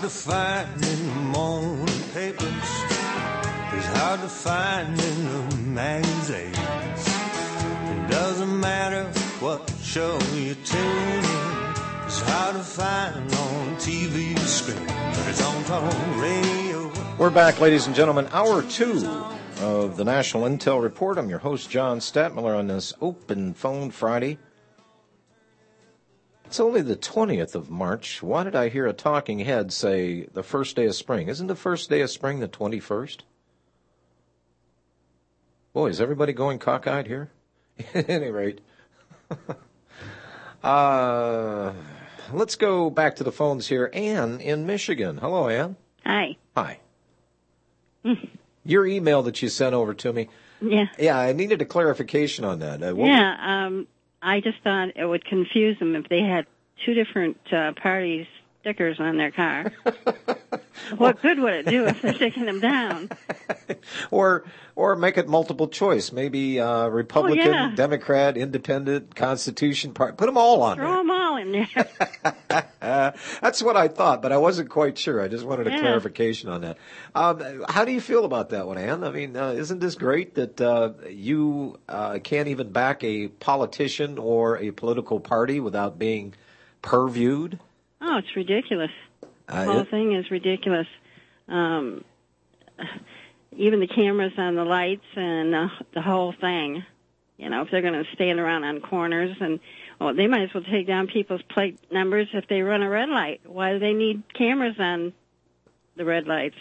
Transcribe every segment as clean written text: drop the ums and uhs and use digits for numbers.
hard to find in the morning papers. It's hard to find in the magazines. It doesn't matter what show you tune in. It's hard to find on TV screen, but it's on talk radio. We're back, ladies and gentlemen. Hour 2 of the National Intel Report. I'm your host, John Statmiller, on this Open Phone Friday. It's only the 20th of March. Why did I hear a talking head say the first day of spring? Isn't the first day of spring the 21st? Boy, is everybody going cockeyed here? At any rate. Let's go back to the phones here. Ann in Michigan. Hello, Ann. Hi. Hi. Your email that you sent over to me. Yeah. Yeah, I needed a clarification on that. I just thought it would confuse them if they had two different party stickers on their car. What good would it do if they're taking them down? Or make it multiple choice. Maybe Republican, Democrat, Independent, Constitution Party. Put them all on there. Throw them all in there. That's what I thought, but I wasn't quite sure. I just wanted a clarification on that. How do you feel about that one, Ann? I mean, isn't this great that you can't even back a politician or a political party without being purviewed? Oh, it's ridiculous. The whole thing is ridiculous. Even the cameras on the lights and the whole thing. You know, if they're going to stand around on corners and they might as well take down people's plate numbers if they run a red light. Why do they need cameras on the red lights?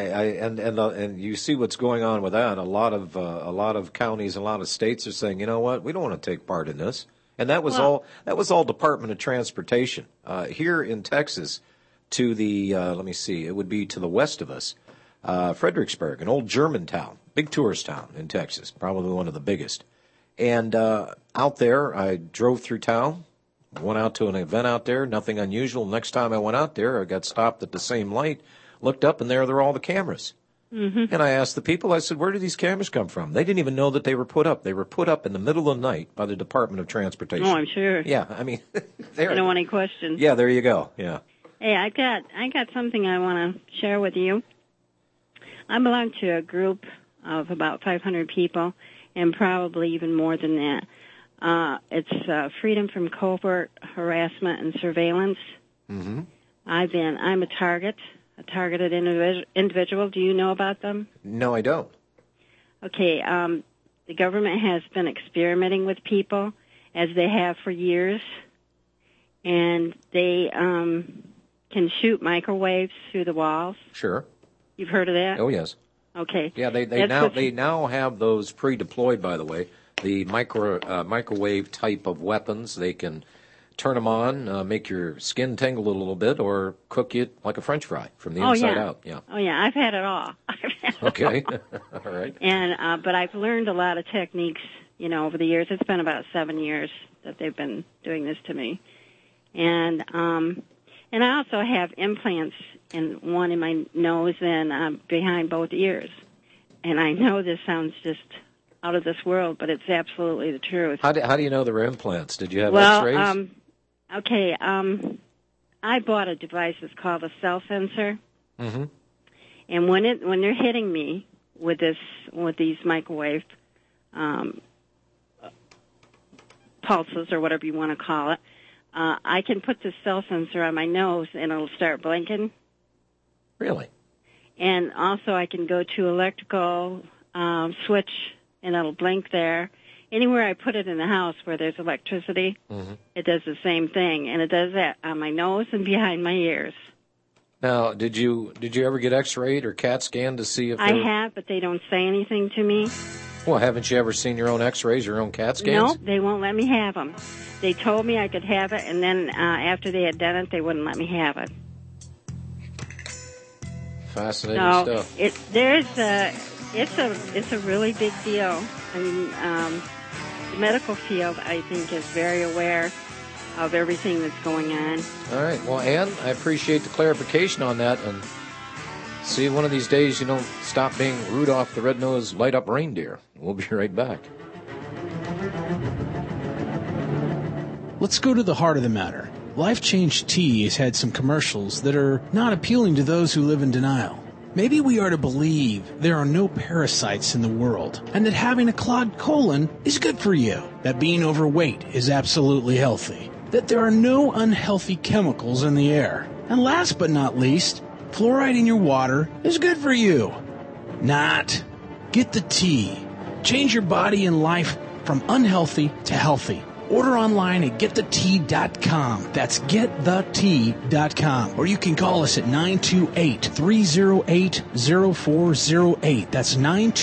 And you see what's going on with that. A lot of counties, a lot of states are saying, you know what, we don't want to take part in this. And that was all Department of Transportation. Here in Texas, to the let me see, it would be to the west of us, Fredericksburg, an old German town, big tourist town in Texas, probably one of the biggest. And out there, I drove through town, went out to an event out there, nothing unusual. Next time I went out there, I got stopped at the same light, looked up, and there were all the cameras. Mm-hmm. And I asked the people, I said, where did these cameras come from? They didn't even know that they were put up. They were put up in the middle of the night by the Department of Transportation. Oh, I'm sure. Yeah, I mean, I don't want any questions. Yeah, there you go. Yeah. Hey, I got something I want to share with you. I belong to a group of about 500 people, and probably even more than that. It's Freedom from Covert Harassment and Surveillance. Mm-hmm. I'm a targeted individual. Do you know about them? No, I don't. Okay, the government has been experimenting with people, as they have for years, and they can shoot microwaves through the walls. Sure. You've heard of that? Oh, yes. Okay. Yeah, they now have those pre-deployed, by the way, the microwave type of weapons. They can turn them on, make your skin tingle a little bit, or cook it like a French fry from the inside out. Yeah. Oh, yeah, I've had it all. Okay. All right. And but I've learned a lot of techniques, over the years. It's been about 7 years that they've been doing this to me. And I also have implants, one in my nose and behind both ears. And I know this sounds just out of this world, but it's absolutely the truth. How do you know there were implants? Did you have X-rays? Okay. I bought a device that's called a cell sensor. Mm-hmm. And when they're hitting me with these microwave pulses or whatever you want to call it, I can put the cell sensor on my nose and it'll start blinking. Really? And also I can go to electrical switch and it'll blink there. Anywhere I put it in the house where there's electricity, It does the same thing. And it does that on my nose and behind my ears. Now, did you ever get X-rayed or CAT scanned to see if I have, but they don't say anything to me. Well, haven't you ever seen your own X-rays, your own CAT scans? No, they won't let me have them. They told me I could have it, and then after they had done it, they wouldn't let me have it. Fascinating stuff. It's a really big deal. I mean, the medical field, I think, is very aware of everything that's going on. All right. Well, Ann, I appreciate the clarification on that, and see, one of these days you don't stop being Rudolph the Red-Nosed Light-Up Reindeer. We'll be right back. Let's go to the heart of the matter. Life Change Tea has had some commercials that are not appealing to those who live in denial. Maybe we are to believe there are no parasites in the world, and that having a clogged colon is good for you, that being overweight is absolutely healthy, that there are no unhealthy chemicals in the air, and last but not least, fluoride in your water is good for you. Not. Get the tea. Change your body and life from unhealthy to healthy. Order online at getthetea.com. That's getthetea.com. Or you can call us at 928-308-0408. That's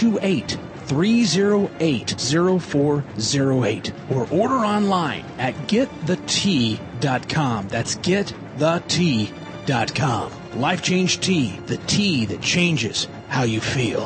928-308-0408. Or order online at getthetea.com. That's getthetea.com. Life Change Tea, the tea that changes how you feel.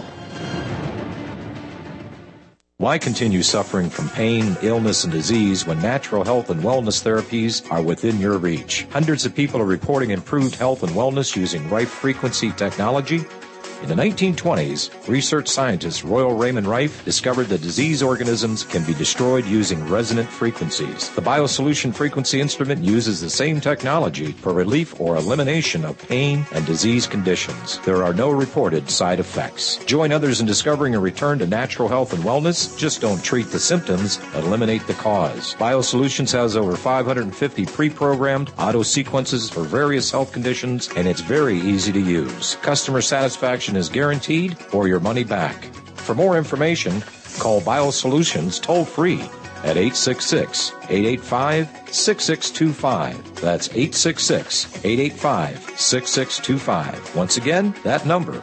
Why continue suffering from pain, illness, and disease when natural health and wellness therapies are within your reach? Hundreds of people are reporting improved health and wellness using Rife frequency technology. In the 1920s, research scientist Royal Raymond Rife discovered that disease organisms can be destroyed using resonant frequencies. The BioSolution frequency instrument uses the same technology for relief or elimination of pain and disease conditions. There are no reported side effects. Join others in discovering a return to natural health and wellness. Just don't treat the symptoms, eliminate the cause. BioSolutions has over 550 pre-programmed auto sequences for various health conditions, and it's very easy to use. Customer satisfaction is guaranteed or your money back. For more information, call BioSolutions toll-free at 866-885-6625. That's 866-885-6625. Once again, that number,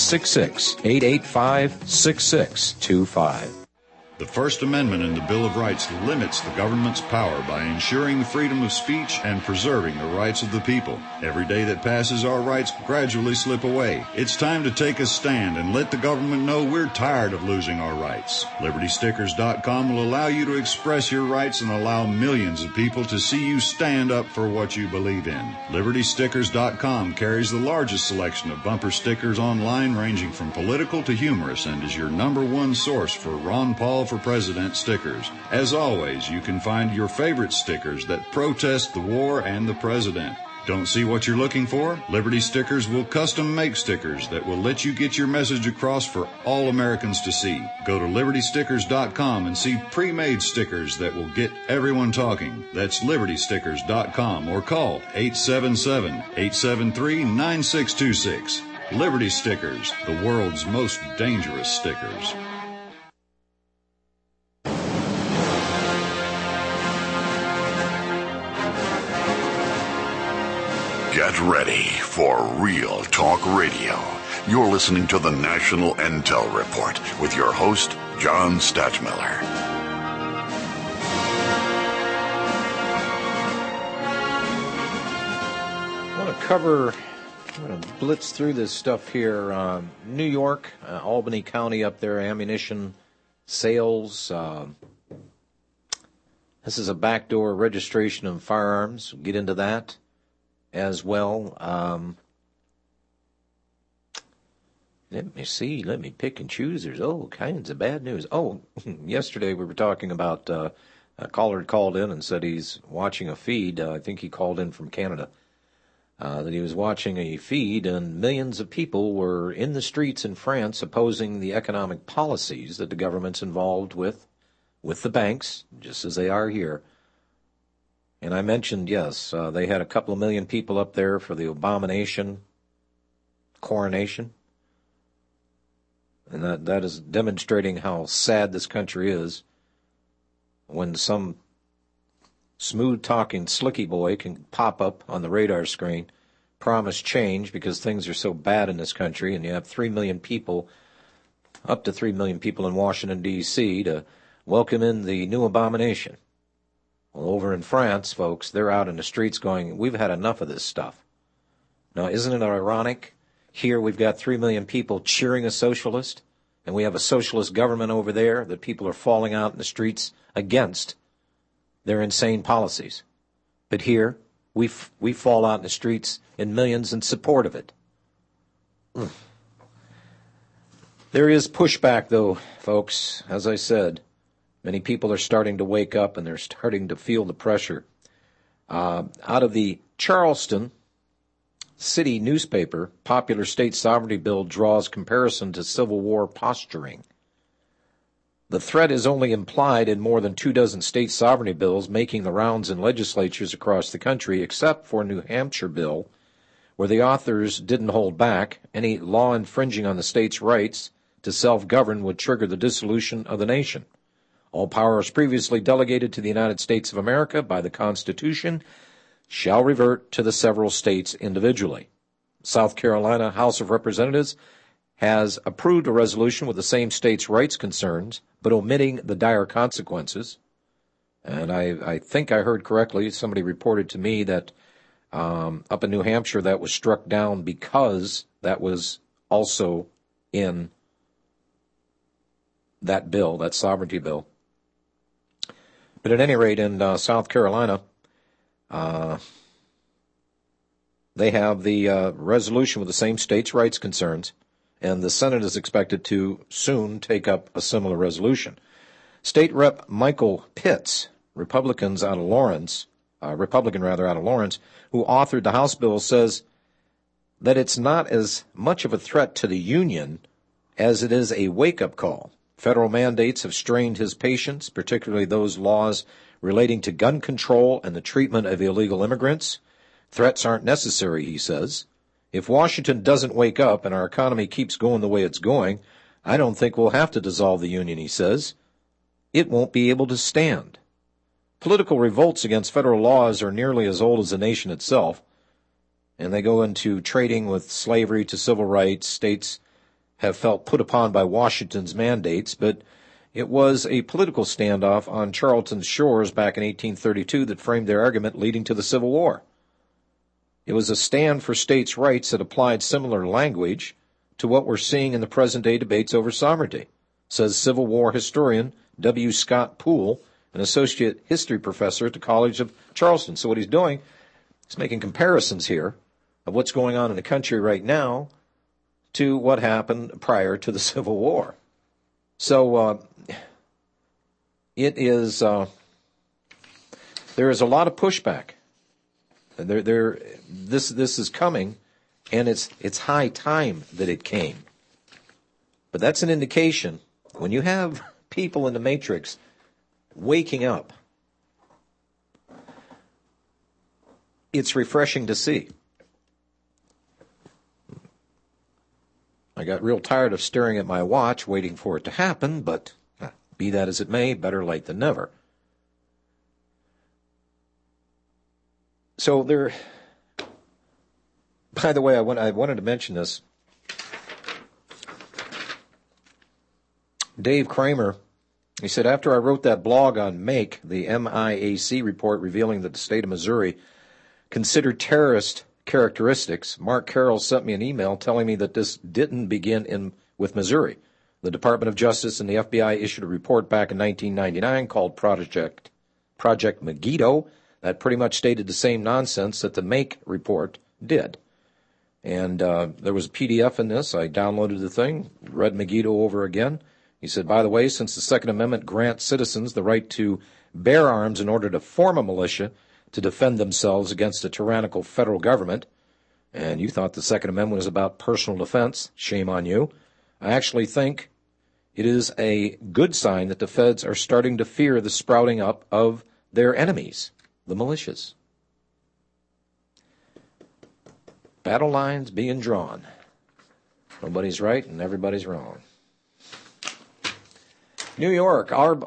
866-885-6625. The First Amendment in the Bill of Rights limits the government's power by ensuring the freedom of speech and preserving the rights of the people. Every day that passes, our rights gradually slip away. It's time to take a stand and let the government know we're tired of losing our rights. LibertyStickers.com will allow you to express your rights and allow millions of people to see you stand up for what you believe in. LibertyStickers.com carries the largest selection of bumper stickers online, ranging from political to humorous, and is your #1 source for Ron Paul for President stickers. As always, you can find your favorite stickers that protest the war and the president. Don't see what you're looking for? Liberty Stickers will custom make stickers that will let you get your message across for all Americans to see. Go to LibertyStickers.com and see pre-made stickers that will get everyone talking. That's LibertyStickers.com, or call 877-873-9626. Liberty Stickers, the world's most dangerous stickers. Get ready for Real Talk Radio. You're listening to the National Intel Report with your host, John Stachmiller. I want to cover, I'm going to blitz through this stuff here. New York, Albany County up there, ammunition sales. This is a backdoor registration of firearms. We'll get into that as well. Let me see. Let me pick and choose. There's all kinds of bad news. Oh, yesterday we were talking about a caller had called in and said he's watching a feed. I think he called in from Canada. That he was watching a feed and millions of people were in the streets in France opposing the economic policies that the government's involved with the banks, just as they are here. And I mentioned, yes, they had a couple of million people up there for the abomination coronation. And that is demonstrating how sad this country is when some smooth-talking slicky boy can pop up on the radar screen, promise change because things are so bad in this country, and you have 3 million people, up to 3 million people in Washington, D.C., to welcome in the new abomination. Well, over in France, folks, they're out in the streets going, we've had enough of this stuff. Now, isn't it ironic? Here we've got 3 million people cheering a socialist, and we have a socialist government over there that people are falling out in the streets against their insane policies. But here, we fall out in the streets in millions in support of it. There is pushback, though, folks, as I said. Many people are starting to wake up, and they're starting to feel the pressure. Out of the Charleston City newspaper, popular state sovereignty bill draws comparison to Civil War posturing. The threat is only implied in more than 24 state sovereignty bills making the rounds in legislatures across the country, except for New Hampshire bill, where the authors didn't hold back. Any law infringing on the state's rights to self-govern would trigger the dissolution of the nation. All powers previously delegated to the United States of America by the Constitution shall revert to the several states individually. South Carolina House of Representatives has approved a resolution with the same states' rights concerns, but omitting the dire consequences. And I think I heard correctly, somebody reported to me that up in New Hampshire that was struck down because that was also in that bill, that sovereignty bill. But at any rate, in South Carolina, they have the resolution with the same states' rights concerns, and the Senate is expected to soon take up a similar resolution. State Rep. Michael Pitts, Republican out of Lawrence, who authored the House bill, says that it's not as much of a threat to the Union as it is a wake-up call. Federal mandates have strained his patience, particularly those laws relating to gun control and the treatment of illegal immigrants. Threats aren't necessary, he says. If Washington doesn't wake up and our economy keeps going the way it's going, I don't think we'll have to dissolve the Union, he says. It won't be able to stand. Political revolts against federal laws are nearly as old as the nation itself, and they go into trading with slavery to civil rights. States have felt put upon by Washington's mandates, but it was a political standoff on Charleston's shores back in 1832 that framed their argument leading to the Civil War. It was a stand for states' rights that applied similar language to what we're seeing in the present-day debates over sovereignty, says Civil War historian W. Scott Poole, an associate history professor at the College of Charleston. So what he's doing is making comparisons here of what's going on in the country right now to what happened prior to the Civil War. So it is there is a lot of pushback. This is coming, and it's high time that it came. But that's an indication when you have people in the matrix waking up. It's refreshing to see. I got real tired of staring at my watch, waiting for it to happen, but be that as it may, better late than never. So there, by the way, I wanted to mention this. Dave Kramer, he said, after I wrote that blog on MAKE, the MIAC report revealing that the state of Missouri considered terrorist characteristics, Mark Carroll sent me an email telling me that this didn't begin with Missouri. The Department of Justice and the FBI issued a report back in 1999 called Project Megiddo that pretty much stated the same nonsense that the MAKE report did. And there was a PDF in this. I downloaded the thing, read Megiddo over again. He said, by the way, since the Second Amendment grants citizens the right to bear arms in order to form a militia to defend themselves against a tyrannical federal government, and you thought the Second Amendment was about personal defense, shame on you, I actually think it is a good sign that the feds are starting to fear the sprouting up of their enemies, the militias. Battle lines being drawn. Nobody's right and everybody's wrong. New York,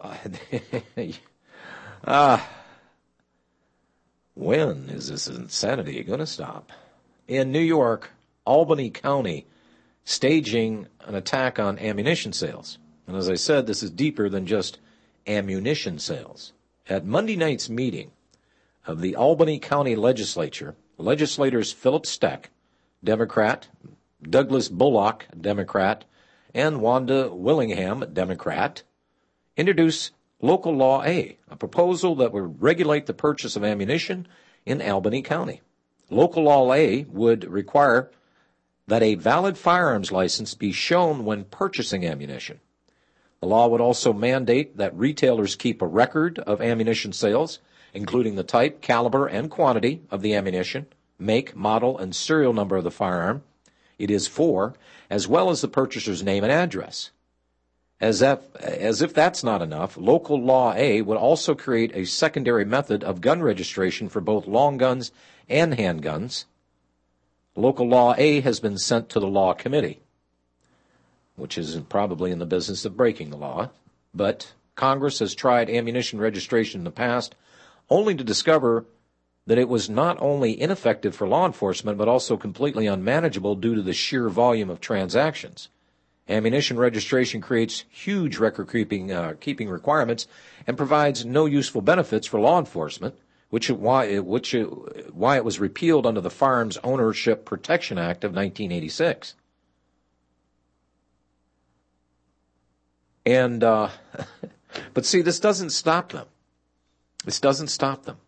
when is this insanity going to stop? In New York, Albany County staging an attack on ammunition sales. And as I said, this is deeper than just ammunition sales. At Monday night's meeting of the Albany County Legislature, legislators Philip Steck, Democrat, Douglas Bullock, Democrat, and Wanda Willingham, Democrat, introduced Local Law A, a proposal that would regulate the purchase of ammunition in Albany County. Local Law A would require that a valid firearms license be shown when purchasing ammunition. The law would also mandate that retailers keep a record of ammunition sales including the type, caliber, and quantity of the ammunition, make, model, and serial number of the firearm it is for, as well as the purchaser's name and address. As if that's not enough, Local Law A would also create a secondary method of gun registration for both long guns and handguns. Local Law A has been sent to the Law Committee, which is probably in the business of breaking the law, but Congress has tried ammunition registration in the past only to discover that it was not only ineffective for law enforcement but also completely unmanageable due to the sheer volume of transactions. Ammunition registration creates huge record-keeping requirements and provides no useful benefits for law enforcement, which is why it was repealed under the Firearms Ownership Protection Act of 1986. And but see, this doesn't stop them. This doesn't stop them.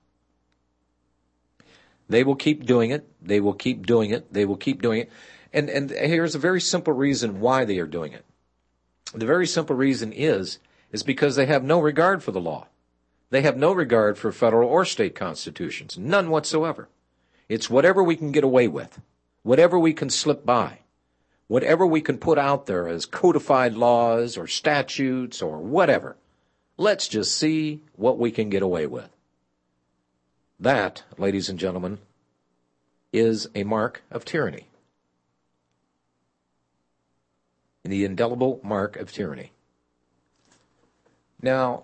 They will keep doing it. They will keep doing it. They will keep doing it. And here's a very simple reason why they are doing it. The very simple reason is because they have no regard for the law. They have no regard for federal or state constitutions. None whatsoever. It's whatever we can get away with. Whatever we can slip by. Whatever we can put out there as codified laws or statutes or whatever. Let's just see what we can get away with. That, ladies and gentlemen, is a mark of tyranny. The indelible mark of tyranny. Now,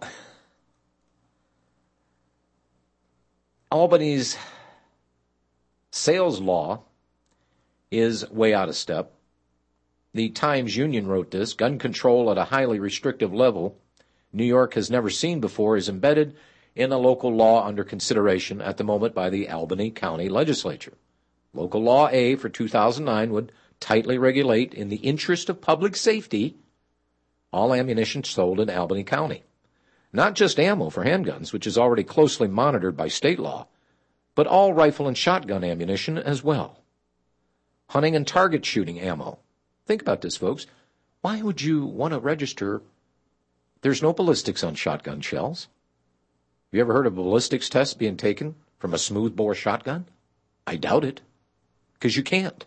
Albany's sales law is way out of step. The Times-Union wrote this: gun control at a highly restrictive level New York has never seen before is embedded in a local law under consideration at the moment by the Albany County Legislature. Local Law A for 2009 would tightly regulate, in the interest of public safety, all ammunition sold in Albany County. Not just ammo for handguns, which is already closely monitored by state law, but all rifle and shotgun ammunition as well. Hunting and target shooting ammo. Think about this, folks. Why would you want to register? There's no ballistics on shotgun shells. Have you ever heard of a ballistics test being taken from a smoothbore shotgun? I doubt it, because you can't.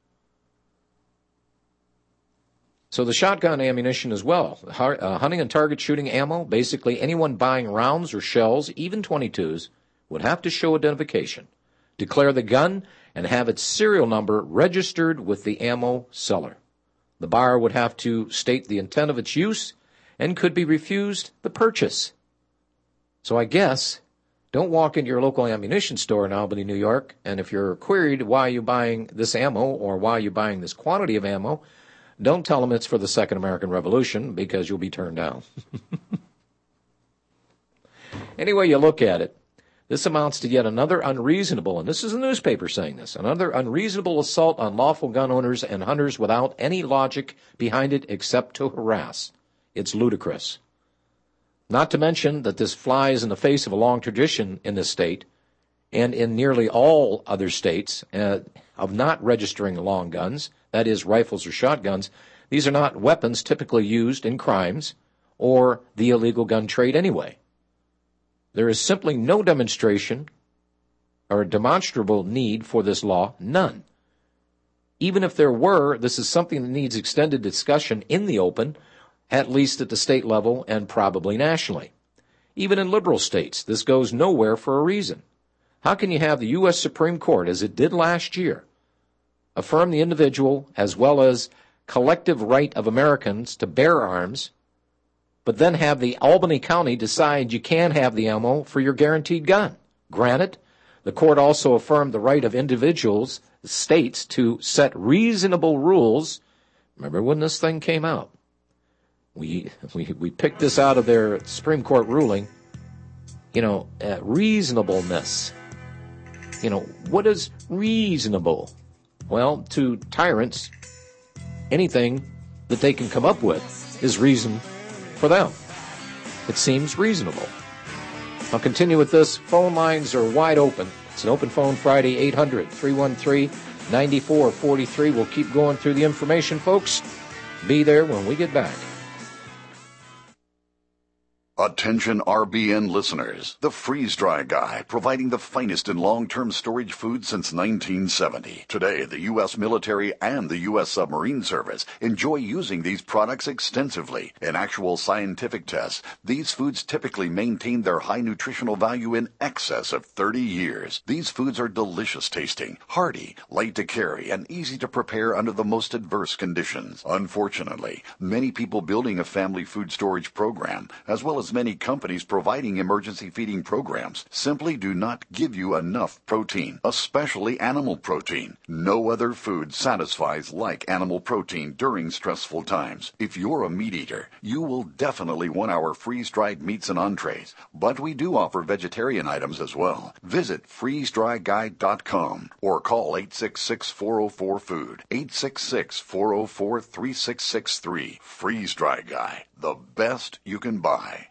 So the shotgun ammunition as well. Hunting and target shooting ammo, basically anyone buying rounds or shells, even .22s, would have to show identification, declare the gun, and have its serial number registered with the ammo seller. The buyer would have to state the intent of its use and could be refused the purchase. So I guess, don't walk into your local ammunition store in Albany, New York, and if you're queried why you're buying this ammo or why you're buying this quantity of ammo, don't tell them it's for the Second American Revolution, because you'll be turned down. Any way you look at it, this amounts to yet another unreasonable, and this is a newspaper saying this, another unreasonable assault on lawful gun owners and hunters without any logic behind it except to harass. It's ludicrous. Not to mention that this flies in the face of a long tradition in this state and in nearly all other states of not registering long guns, that is, rifles or shotguns. These are not weapons typically used in crimes or the illegal gun trade anyway. There is simply no demonstration or demonstrable need for this law, none. Even if there were, this is something that needs extended discussion in the open, at least at the state level and probably nationally. Even in liberal states, this goes nowhere for a reason. How can you have the U.S. Supreme Court, as it did last year, affirm the individual as well as collective right of Americans to bear arms, but then have the Albany County decide you can have the ammo for your guaranteed gun? Granted, the court also affirmed the right of individuals, states, to set reasonable rules. Remember when this thing came out? We picked this out of their Supreme Court ruling. Reasonableness. What is reasonable? Well, to tyrants, anything that they can come up with is reason for them. It seems reasonable. I'll continue with this. Phone lines are wide open. It's an open phone Friday, 800-313-9443. We'll keep going through the information, folks. Be there when we get back. Attention RBN listeners. The Freeze Dry Guy, providing the finest in long-term storage food since 1970. Today, the U.S. military and the U.S. submarine service enjoy using these products extensively. In actual scientific tests, these foods typically maintain their high nutritional value in excess of 30 years. These foods are delicious tasting, hearty, light to carry, and easy to prepare under the most adverse conditions. Unfortunately, many people building a family food storage program, as well as many companies providing emergency feeding programs, simply do not give you enough protein, especially animal protein. No other food satisfies like animal protein during stressful times. If you're a meat eater, you will definitely want our freeze-dried meats and entrees, but we do offer vegetarian items as well. Visit freezedryguide.com or call 866-404-FOOD, 866-404-3663. Freeze Dry Guy, the best you can buy.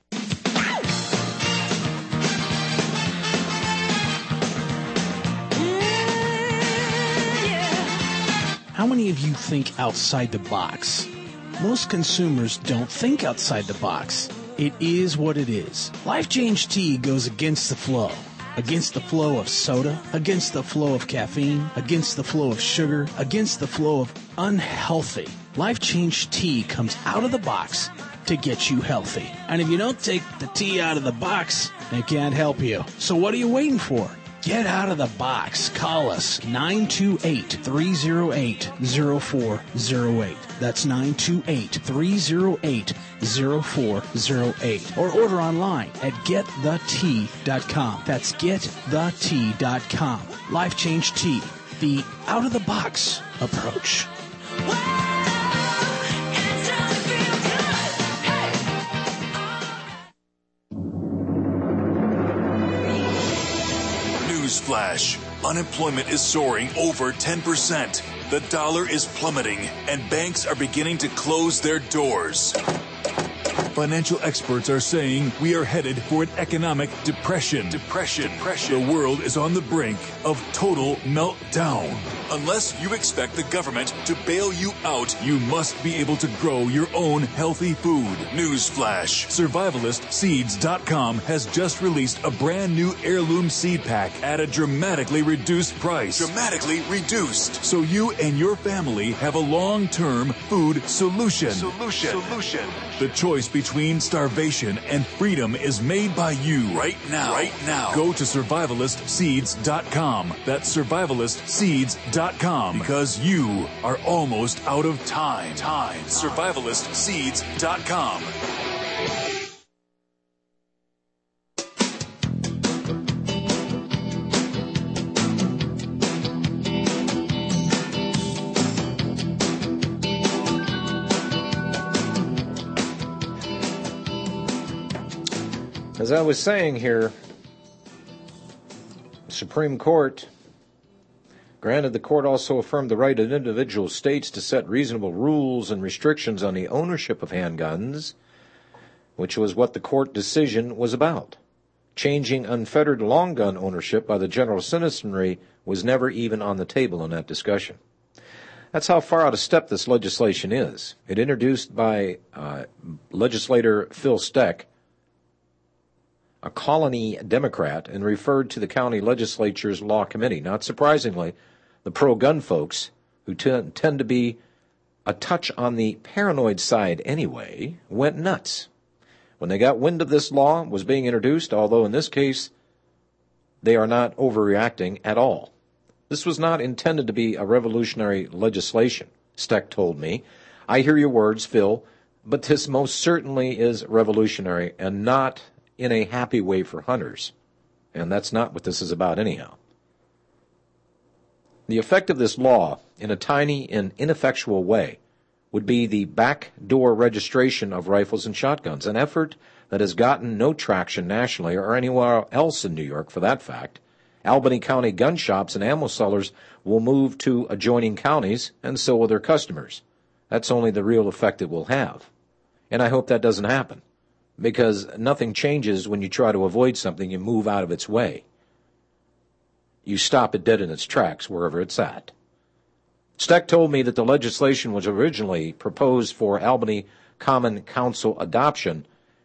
How many of you think outside the box? Most consumers don't think outside the box. It is what it is. Life Change Tea goes against the flow. Against the flow of soda, against the flow of caffeine, against the flow of sugar, against the flow of unhealthy. Life Change Tea comes out of the box to get you healthy. And if you don't take the tea out of the box, they can't help you. So what are you waiting for? Get out of the box. Call us 928-308-0408. That's 928-308-0408. Or order online at getthetea.com. That's getthetea.com. Life Change Tea, the out-of-the-box approach. Newsflash. Unemployment is soaring over 10%. The dollar is plummeting, and banks are beginning to close their doors. Financial experts are saying we are headed for an economic depression. The world is on the brink of total meltdown. Unless you expect the government to bail you out, you must be able to grow your own healthy food. Newsflash. SurvivalistSeeds.com has just released a brand new heirloom seed pack at a dramatically reduced price. Dramatically reduced. So you and your family have a long-term food solution. The choice between starvation and freedom is made by you right now. Go to SurvivalistSeeds.com. That's SurvivalistSeeds.com because you are almost out of time. SurvivalistSeeds.com. As I was saying here, the Supreme Court, granted, the court also affirmed the right of individual states to set reasonable rules and restrictions on the ownership of handguns, which was what the court decision was about. Changing unfettered long gun ownership by the general citizenry was never even on the table in that discussion. That's how far out of step this legislation is. It introduced by legislator Phil Steck, a colony Democrat, and referred to the county legislature's law committee. Not surprisingly, the pro-gun folks, who tend to be a touch on the paranoid side anyway, went nuts when they got wind of this law was being introduced, although in this case they are not overreacting at all. This was not intended to be a revolutionary legislation, Steck told me. I hear your words, Phil, but this most certainly is revolutionary and not in a happy way for hunters. And that's not what this is about anyhow. The effect of this law, in a tiny and ineffectual way, would be the backdoor registration of rifles and shotguns, an effort that has gotten no traction nationally or anywhere else in New York for that fact. Albany County gun shops and ammo sellers will move to adjoining counties, and so will their customers. That's only the real effect it will have. And I hope that doesn't happen, because nothing changes when you try to avoid something. You move out of its way. You stop it dead in its tracks wherever it's at. Steck told me that the legislation was originally proposed for Albany Common Council adoption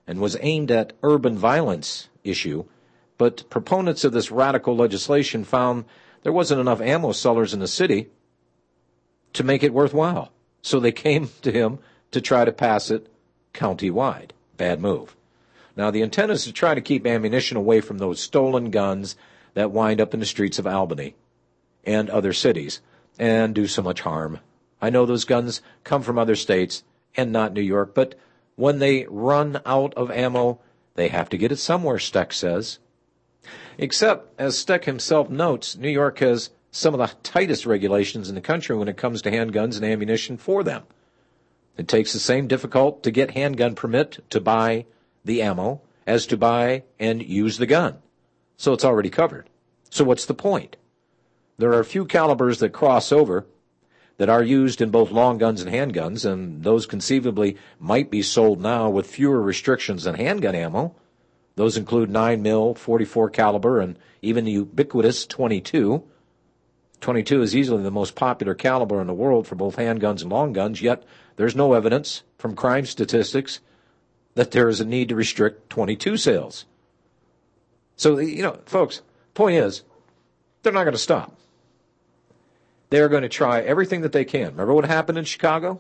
and was aimed at urban violence issue, but proponents of this radical legislation found there wasn't enough ammo sellers in the city to make it worthwhile. So they came to him to try to pass it countywide. Bad move. Now, the intent is to try to keep ammunition away from those stolen guns that wind up in the streets of Albany and other cities and do so much harm. I know those guns come from other states and not New York, but when they run out of ammo, they have to get it somewhere, Steck says. Except, as Steck himself notes, New York has some of the tightest regulations in the country when it comes to handguns and ammunition for them. It takes the same difficult to get handgun permit to buy the ammo as to buy and use the gun. So it's already covered. So what's the point? There are a few calibers that cross over that are used in both long guns and handguns, and those conceivably might be sold now with fewer restrictions than handgun ammo. Those include 9mm, 44 caliber, and even the ubiquitous .22. .22 is easily the most popular caliber in the world for both handguns and long guns, yet there's no evidence from crime statistics that there is a need to restrict .22 sales. So, folks, point is, they're not going to stop. They're going to try everything that they can. Remember what happened in Chicago?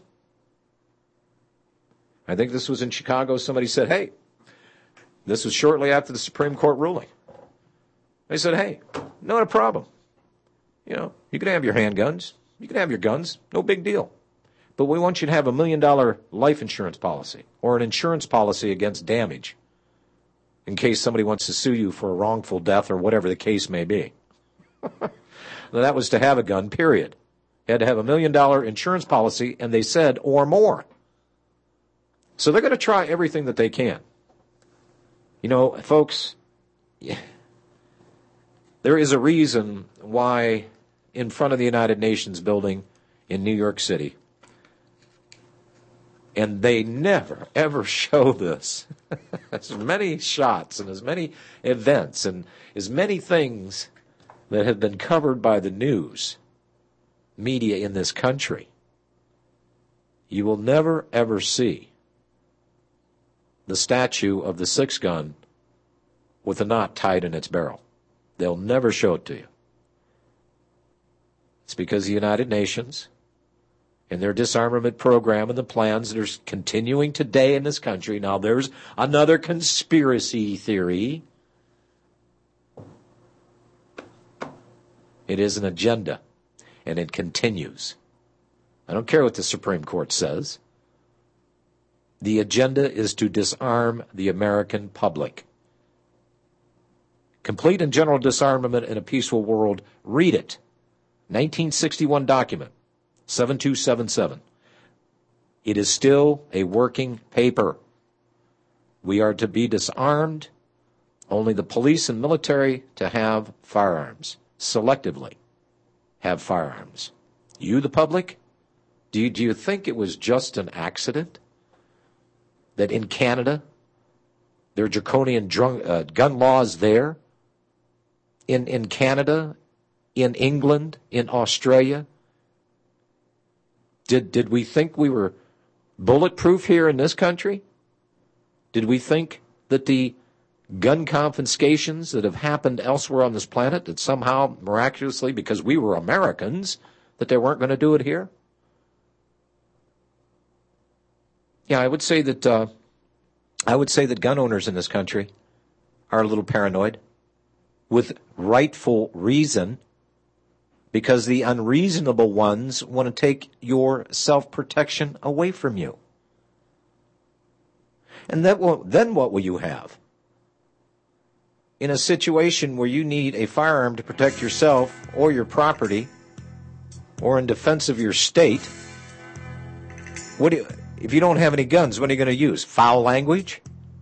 I think this was in Chicago. Somebody said, hey, this was shortly after the Supreme Court ruling. They said, hey, not a problem. You can have your handguns. You can have your guns. No big deal. But we want you to have $1 million life insurance policy or an insurance policy against damage in case somebody wants to sue you for a wrongful death or whatever the case may be. That was to have a gun, period. You had to have $1 million insurance policy, and they said, or more. So they're going to try everything that they can. Folks, there is a reason why in front of the United Nations building in New York City, and they never, ever show this, as many shots and as many events and as many things that have been covered by the news media in this country, you will never, ever see the statue of the 6-gun with a knot tied in its barrel. They'll never show it to you. It's because the United Nations and their disarmament program and the plans that are continuing today in this country. Now, there's another conspiracy theory. It is an agenda, and it continues. I don't care what the Supreme Court says. The agenda is to disarm the American public. Complete and general disarmament in a peaceful world. Read it. 1961 document, 7277. It is still a working paper. We are to be disarmed. Only the police and military to have firearms. Selectively have firearms. You, the public, do you think it was just an accident that in Canada there are draconian gun laws there? In Canada, in England, in Australia? Did we think we were bulletproof here in this country? Did we think that the gun confiscations that have happened elsewhere on this planet, that somehow, miraculously, because we were Americans, that they weren't going to do it here? Yeah, I would say that gun owners in this country are a little paranoid, with rightful reason, because the unreasonable ones want to take your self-protection away from you. And then what will you have? In a situation where you need a firearm to protect yourself or your property, or in defense of your state, if you don't have any guns, what are you going to use? Foul language?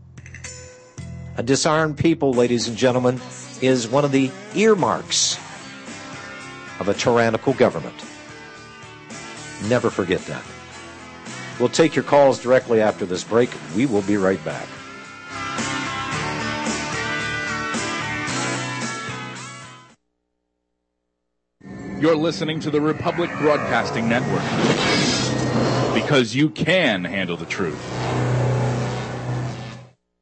A disarmed people, ladies and gentlemen, is one of the earmarks of a tyrannical government. Never forget that. We'll take your calls directly after this break. We will be right back. You're listening to the Republic Broadcasting Network, because you can handle the truth.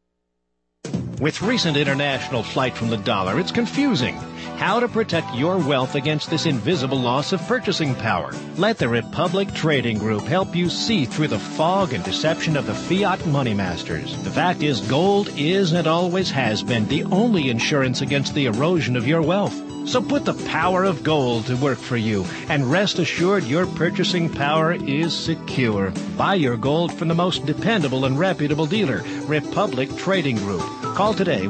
With recent international flight from the dollar, it's confusing. How to protect your wealth against this invisible loss of purchasing power. Let the Republic Trading Group help you see through the fog and deception of the fiat money masters. The fact is, gold is and always has been the only insurance against the erosion of your wealth. So put the power of gold to work for you, and rest assured your purchasing power is secure. Buy your gold from the most dependable and reputable dealer, Republic Trading Group. Call today,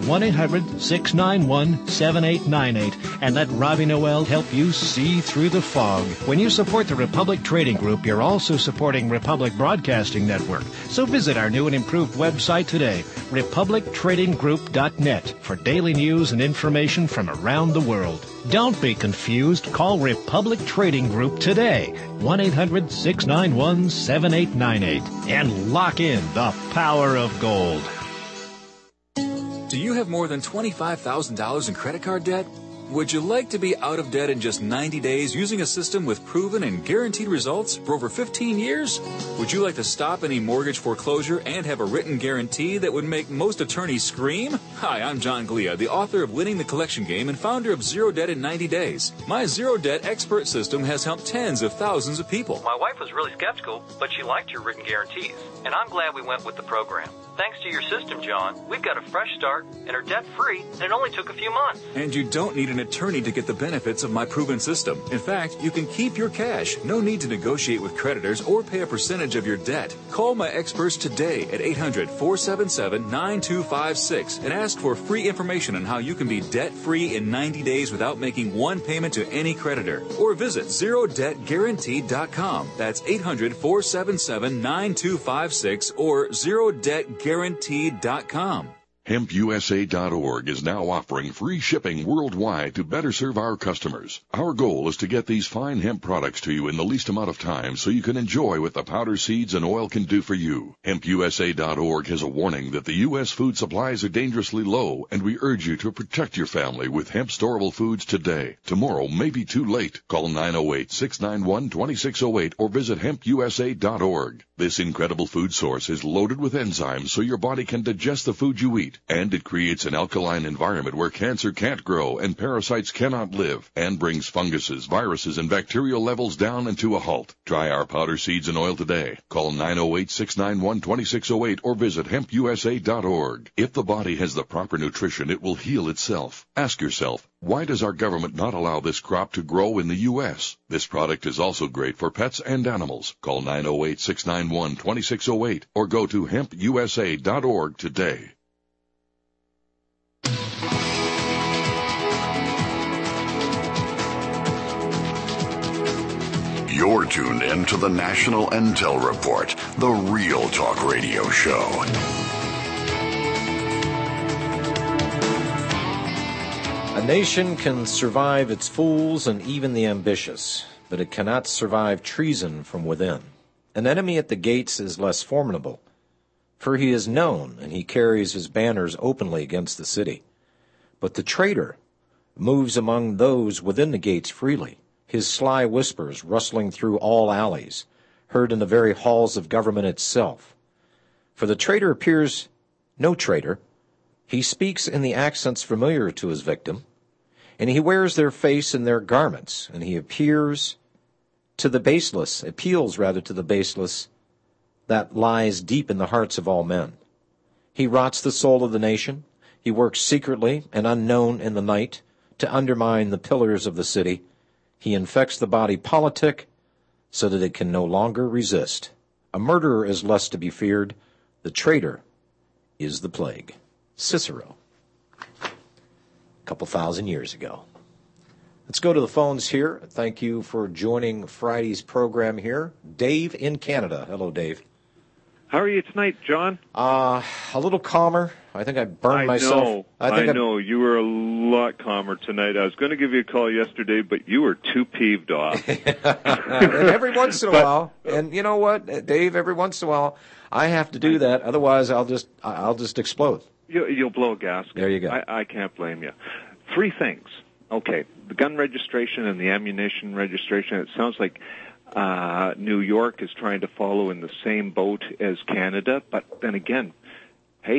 1-800-691-7898, and let Robbie Noel help you see through the fog. When you support the Republic Trading Group, you're also supporting Republic Broadcasting Network. So visit our new and improved website today, republictradinggroup.net, for daily news and information from around the world. Don't be confused. Call Republic Trading Group today, 1-800-691-7898, and lock in the power of gold. Do you have more than $25,000 in credit card debt? Would you like to be out of debt in just 90 days using a system with proven and guaranteed results for over 15 years? Would you like to stop any mortgage foreclosure and have a written guarantee that would make most attorneys scream? Hi, I'm John Glia, the author of Winning the Collection Game and founder of Zero Debt in 90 Days. My Zero Debt expert system has helped tens of thousands of people. My wife was really skeptical, but she liked your written guarantees, and I'm glad we went with the program. Thanks to your system, John, we've got a fresh start and are debt-free, and it only took a few months. And you don't need an attorney to get the benefits of my proven system. In fact, you can keep your cash. No need to negotiate with creditors or pay a percentage of your debt. Call my experts today at 800-477-9256 and ask for free information on how you can be debt-free in 90 days without making one payment to any creditor. Or visit ZeroDebtGuaranteed.com. That's 800-477-9256 or ZeroDebtGuaranteed.com. HempUSA.org is now offering free shipping worldwide to better serve our customers. Our goal is to get these fine hemp products to you in the least amount of time so you can enjoy what the powder, seeds, and oil can do for you. HempUSA.org has a warning that the U.S. food supplies are dangerously low, and we urge you to protect your family with hemp storable foods today. Tomorrow may be too late. Call 908-691-2608 or visit HempUSA.org. This incredible food source is loaded with enzymes so your body can digest the food you eat. And it creates an alkaline environment where cancer can't grow and parasites cannot live, and brings funguses, viruses, and bacterial levels down and to a halt. Try our powder, seeds, and oil today. Call 908-691-2608 or visit HempUSA.org. If the body has the proper nutrition, it will heal itself. Ask yourself, why does our government not allow this crop to grow in the U.S.? This product is also great for pets and animals. Call 908-691-2608 or go to HempUSA.org today. You're tuned in to the National Intel Report, the Real Talk Radio Show. A nation can survive its fools and even the ambitious, but it cannot survive treason from within. An enemy at the gates is less formidable, for he is known and he carries his banners openly against the city. But the traitor moves among those within the gates freely, his sly whispers rustling through all alleys, heard in the very halls of government itself. For the traitor appears no traitor. He speaks in the accents familiar to his victim, and he wears their face in their garments, and he appeals to the baseless that lies deep in the hearts of all men. He rots the soul of the nation. He works secretly and unknown in the night to undermine the pillars of the city. He infects the body politic so that it can no longer resist. A murderer is less to be feared. The traitor is the plague. Cicero, a couple thousand years ago. Let's go to the phones here. Thank you for joining Friday's program here. Dave in Canada. Hello, Dave. How are you tonight, John? A little calmer. I think I burned myself. I know. You were a lot calmer tonight. I was going to give you a call yesterday, but you were too peeved off. And every once in a while, and you know what, Dave, every once in a while, I have to do that. Otherwise, I'll just explode. You'll blow a gasket. There you go. I can't blame you. Three things. Okay, the gun registration and the ammunition registration, it sounds like New York is trying to follow in the same boat as Canada, but then again, hey,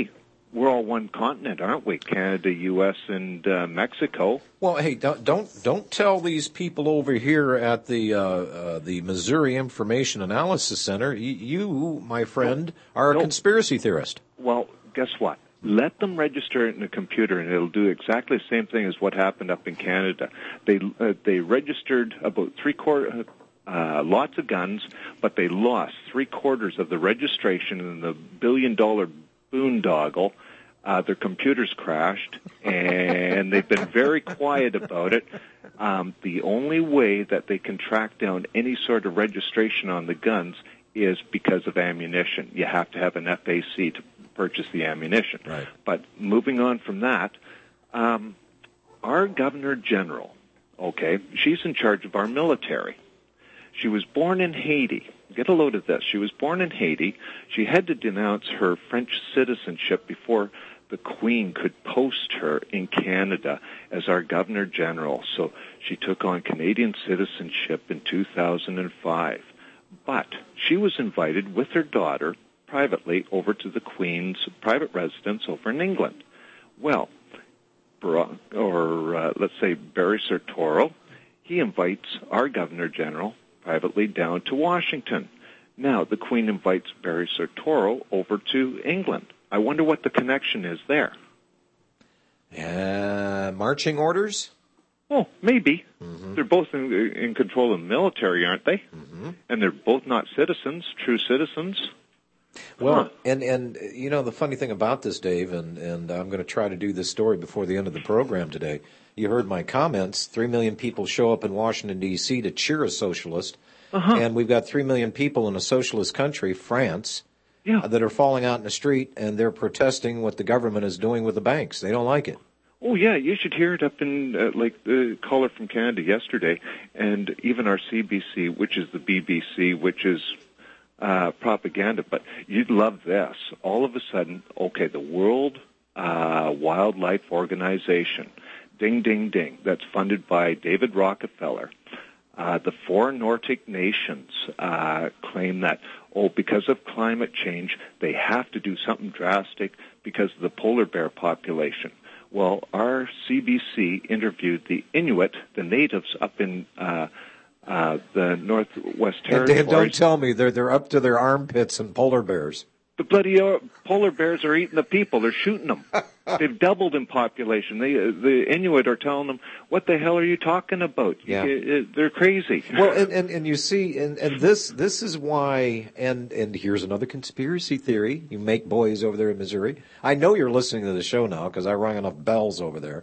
we're all one continent, aren't we? Canada, U.S., and Mexico. Well, hey, don't tell these people over here at the Missouri Information Analysis Center. You, my friend, are a conspiracy theorist. Well, guess what? Let them register it in a computer, and it'll do exactly the same thing as what happened up in Canada. They registered about lots of guns, but they lost 3/4 of the registration in the billion-dollar boondoggle. Their computers crashed, and they've been very quiet about it. The only way that they can track down any sort of registration on the guns is because of ammunition. You have to have an FAC to purchase the ammunition. Right. But moving on from that, our Governor General, she's in charge of our military. She was born in Haiti. Get a load of this. She was born in Haiti. She had to denounce her French citizenship before the Queen could post her in Canada as our Governor General. So she took on Canadian citizenship in 2005. But she was invited with her daughter privately over to the Queen's private residence over in England. Well, let's say Barry Sertoro, he invites our Governor General privately down to Washington. Now, the Queen invites Barry Sertoro over to England. I wonder what the connection is there. Marching orders? Oh, maybe. Mm-hmm. They're both in control of the military, aren't they? Mm-hmm. And they're both not citizens, true citizens. Well, and you know, the funny thing about this, Dave, and I'm going to try to do this story before the end of the program today. You heard my comments. 3 million people show up in Washington, D.C. to cheer a socialist. And we've got 3 million people in a socialist country, France, that are falling out in the street, and they're protesting what the government is doing with the banks. They don't like it. Oh, yeah, you should hear it up in, like the caller from Canada yesterday, and even our CBC, which is the BBC, which is propaganda. But you'd love this. All of a sudden, the World Wildlife Organization, ding, ding, ding, that's funded by David Rockefeller. The 4 Nordic nations claim that, because of climate change, they have to do something drastic because of the polar bear population. Well, our CBC interviewed the Inuit, the natives up in the Northwest Territories. And don't tell me they're up to their armpits in polar bears. The bloody polar bears are eating the people. They're shooting them. They've doubled in population. The Inuit are telling them, "What the hell are you talking about? Yeah. They're crazy." Well, and you see, and this is why. And here's another conspiracy theory. You make boys over there in Missouri. I know you're listening to the show now because I rang enough bells over there.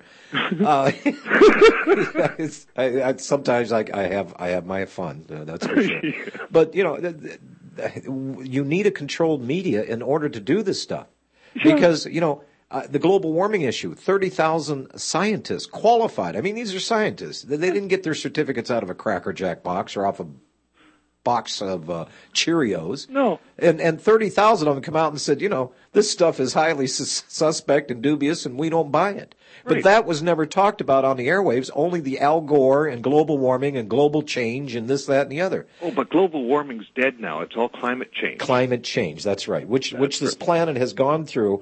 Sometimes I have my fun. That's for sure. But you know. You need a controlled media in order to do this stuff. Because, you know, the global warming issue, 30,000 scientists qualified. I mean, these are scientists. They didn't get their certificates out of a Cracker Jack box or off a box of Cheerios. No. And 30,000 of them come out and said, you know, this stuff is highly suspect and dubious and we don't buy it. But that was never talked about on the airwaves, only the Al Gore and global warming and global change and this, that, and the other. Oh, but global warming's dead now. It's all climate change. Climate change, that's right, which this planet has gone through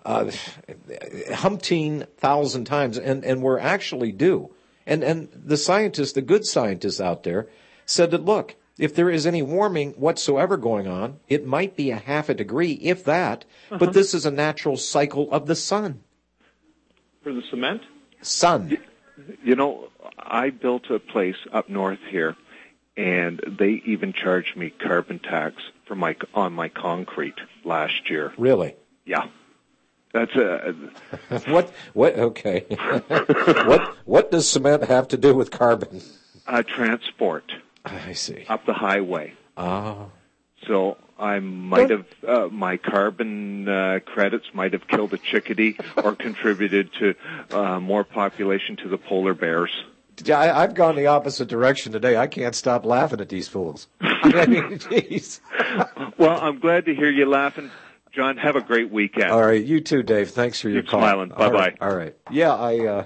umpteen thousand times, and we're actually due. And the scientists, the good scientists out there, said that, look, if there is any warming whatsoever going on, it might be a 0.5 degree, if that, but this is a natural cycle of the sun. For the cement? Sun. You know, I built a place up north here, and they even charged me carbon tax for on my concrete last year. Really? Yeah. That's What? Okay. What does cement have to do with carbon? Transport. I see. Up the highway. Oh. So I might have, my carbon credits might have killed a chickadee or contributed to more population to the polar bears. Yeah, I've gone the opposite direction today. I can't stop laughing at these fools. I mean, jeez. Well, I'm glad to hear you laughing. John, have a great weekend. All right, you too, Dave. Thanks for your Keep call. Smiling. Bye-bye. All right. Yeah,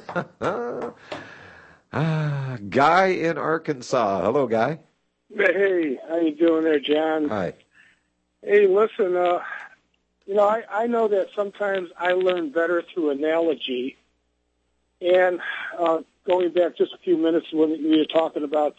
Guy in Arkansas. Hello, Guy. Hey, how you doing there, John? Hi. Hey, listen, I know that sometimes I learn better through analogy. And going back just a few minutes when we were talking about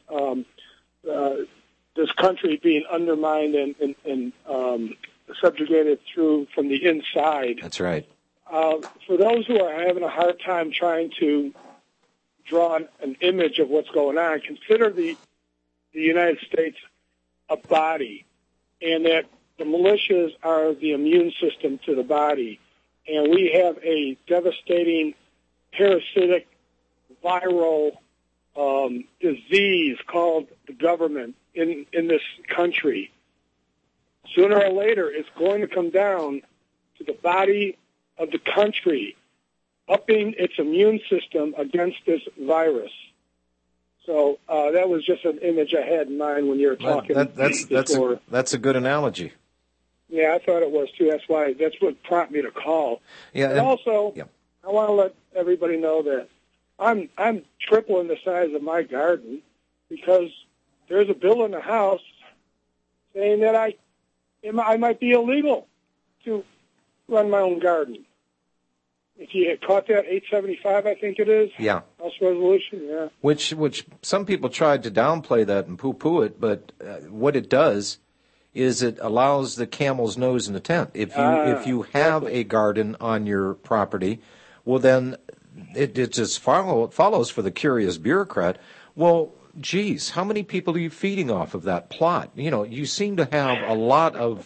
this country being undermined and subjugated from the inside. That's right. For those who are having a hard time trying to draw an image of what's going on, consider the United States a body, and that the militias are the immune system to the body. And we have a devastating parasitic viral disease called the government in this country. Sooner or later, it's going to come down to the body of the country upping its immune system against this virus. So that was just an image I had in mind when you were talking before. That's a good analogy. Yeah, I thought it was too. That's what prompted me to call. Yeah, and also, I want to let everybody know that I'm tripling the size of my garden because there's a bill in the House saying that I might be illegal to run my own garden. If you had caught that, 875, I think it is. Yeah. House resolution, yeah. Which some people tried to downplay that and poo-poo it, but what it does is it allows the camel's nose in the tent. If you have a garden on your property, well then it just follows for the curious bureaucrat. Well, geez, how many people are you feeding off of that plot? You seem to have a lot of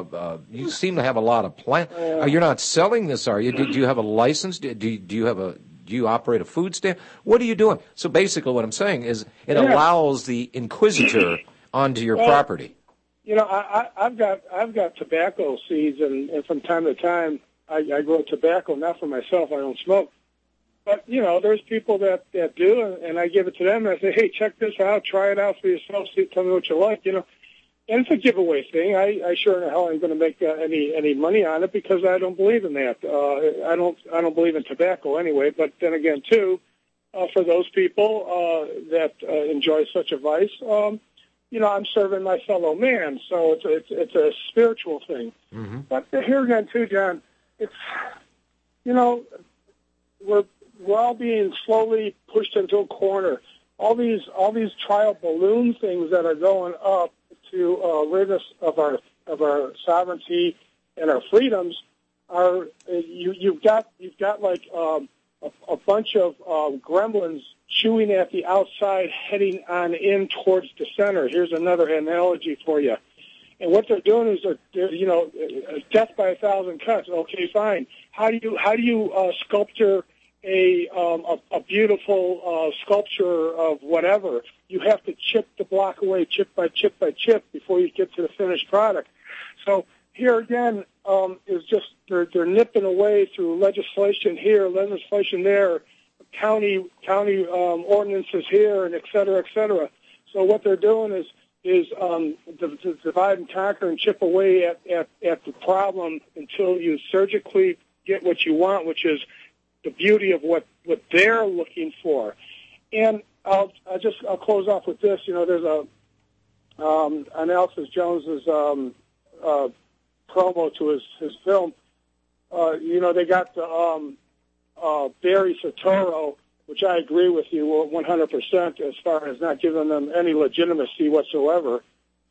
plant. You're not selling this, are you? Do you have a license? Do you operate a food stand? What are you doing? So basically, what I'm saying is it allows the inquisitor onto your property. I've got tobacco seeds, and from time to time I grow tobacco, not for myself. I don't smoke. But, there's people that do, and I give it to them, and I say, hey, check this out, try it out for yourself, tell me what you like, And it's a giveaway thing. I sure in the hell ain't going to make any money on it because I don't believe in that. I don't believe in tobacco anyway. But then again, too, for those people that enjoy such a vice, I'm serving my fellow man, so it's a spiritual thing. Mm-hmm. But here again, too, John, it's we're all being slowly pushed into a corner. All these trial balloon things that are going up to rid us of our sovereignty and our freedoms are you've got like a bunch of gremlins chewing at the outside, heading on in towards the center. Here's another analogy for you. And what they're doing is they're death by 1,000 cuts. Okay, fine. How do you sculpture a beautiful sculpture of whatever? You have to chip the block away, chip by chip by chip, before you get to the finished product. So here again is just they're nipping away through legislation here, legislation there, county ordinances here, and et cetera, et cetera. So what they're doing is divide and conquer and chip away at the problem until you surgically get what you want, which is the beauty of what they're looking for. And I'll close off with this. There's on Alexis Jones's promo to his film. They got the Barry Soetoro, which I agree with you 100% as far as not giving them any legitimacy whatsoever.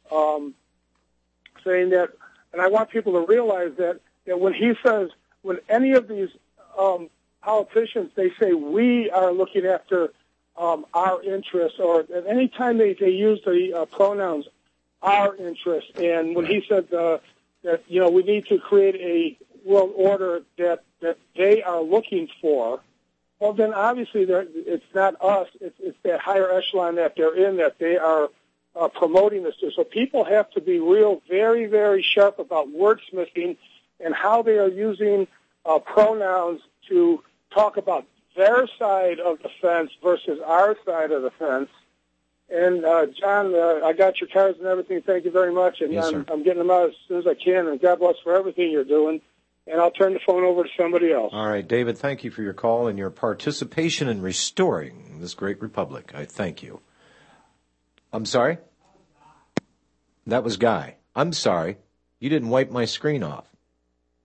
Saying that, and I want people to realize that when he says, when any of these politicians, they say we are looking after our interests, or at any time they use the pronouns our interests, and when he said that we need to create a world order that they are looking for, well then obviously it's not us, it's that higher echelon that they're in that they are promoting this to. So people have to be very, very sharp about wordsmithing and how they are using pronouns to talk about their side of the fence versus our side of the fence. And, John, I got your cards and everything. Thank you very much. And yes, I'm getting them out as soon as I can. And God bless for everything you're doing. And I'll turn the phone over to somebody else. All right, David, thank you for your call and your participation in restoring this great republic. I thank you. I'm sorry? That was Guy. I'm sorry. You didn't wipe my screen off.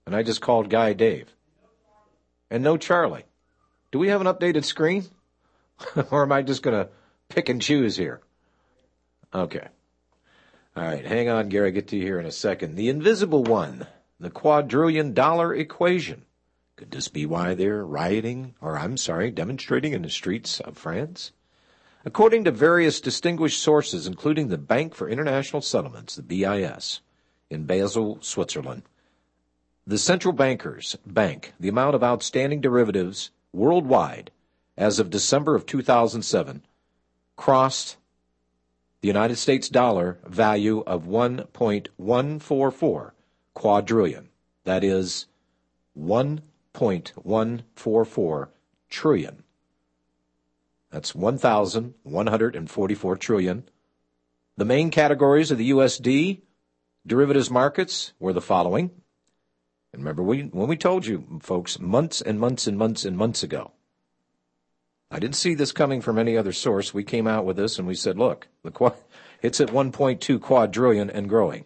And I just called Guy Dave. And no Charlie. Do we have an updated screen? Or am I just going to pick and choose here? Okay. All right, hang on, Gary. I'll get to you here in a second. The invisible one, the quadrillion dollar equation. Could this be why they're demonstrating in the streets of France? According to various distinguished sources, including the Bank for International Settlements, the BIS, in Basel, Switzerland, the central bankers bank the amount of outstanding derivatives worldwide as of December of 2007 crossed the United States dollar value of 1.144 quadrillion. That is 1.144 trillion. That's 1,144 trillion. The main categories of the USD derivatives markets were the following. And remember, when we told you, folks, months and months and months and months ago, I didn't see this coming from any other source. We came out with this and we said, look, it's at 1.2 quadrillion and growing.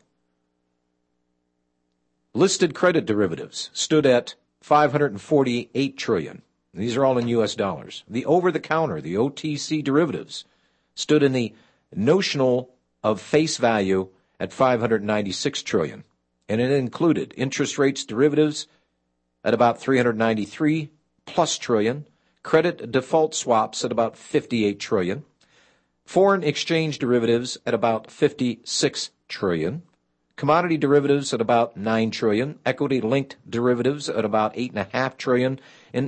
Listed credit derivatives stood at 548 trillion. These are all in U.S. dollars. The over-the-counter, the OTC derivatives, stood in the notional of face value at 596 trillion. And it included interest rates derivatives at about 393 plus trillion, credit default swaps at about 58 trillion, foreign exchange derivatives at about 56 trillion, commodity derivatives at about 9 trillion, equity-linked derivatives at about 8.5 trillion, and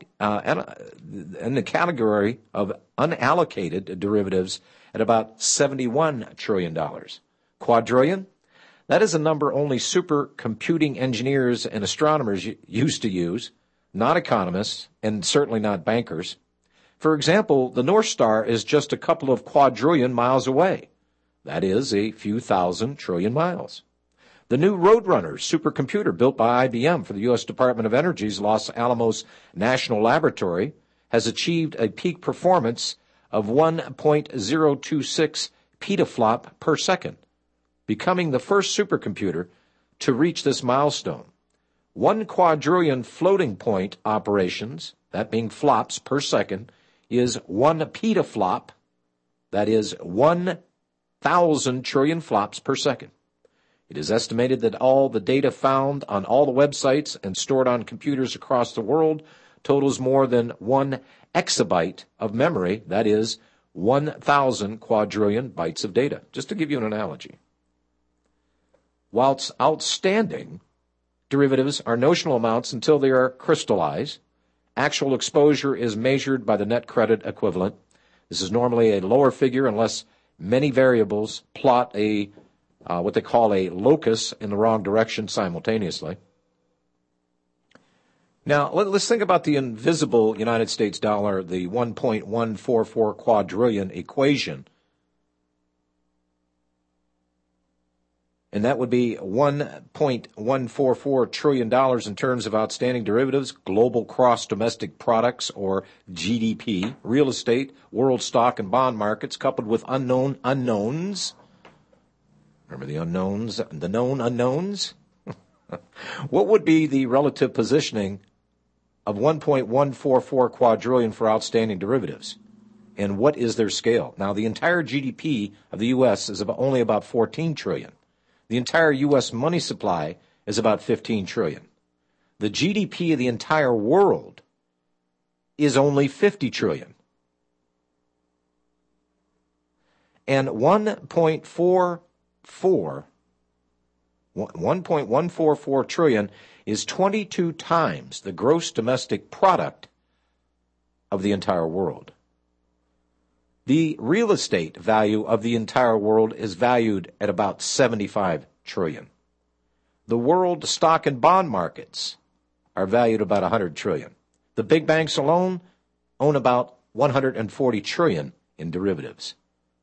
in the category of unallocated derivatives at about $71 trillion. Quadrillion? That is a number only supercomputing engineers and astronomers used to use, not economists, and certainly not bankers. For example, the North Star is just a couple of quadrillion miles away. That is a few thousand trillion miles. The new Roadrunner supercomputer built by IBM for the U.S. Department of Energy's Los Alamos National Laboratory has achieved a peak performance of 1.026 petaflop per second, becoming the first supercomputer to reach this milestone. 1 quadrillion floating point operations, that being flops per second, is 1 petaflop, that is 1,000 trillion flops per second. It is estimated that all the data found on all the websites and stored on computers across the world totals more than 1 exabyte of memory, that is 1,000 quadrillion bytes of data, just to give you an analogy. Whilst outstanding, derivatives are notional amounts until they are crystallized. Actual exposure is measured by the net credit equivalent. This is normally a lower figure unless many variables plot what they call a locus in the wrong direction simultaneously. Now, let's think about the invisible United States dollar, the 1.144 quadrillion equation. And that would be $1.144 trillion in terms of outstanding derivatives, global cross-domestic products, or GDP, real estate, world stock and bond markets, coupled with unknown unknowns. Remember the unknowns, the known unknowns? What would be the relative positioning of 1.144 quadrillion for outstanding derivatives? And what is their scale? Now, the entire GDP of the U.S. is only about 14 trillion. The entire U.S. money supply is about 15 trillion. The GDP of the entire world is only 50 trillion. And 1.144 trillion is 22 times the gross domestic product of the entire world. The real estate value of the entire world is valued at about 75 trillion. The world stock and bond markets are valued about 100 trillion. The big banks alone own about 140 trillion in derivatives.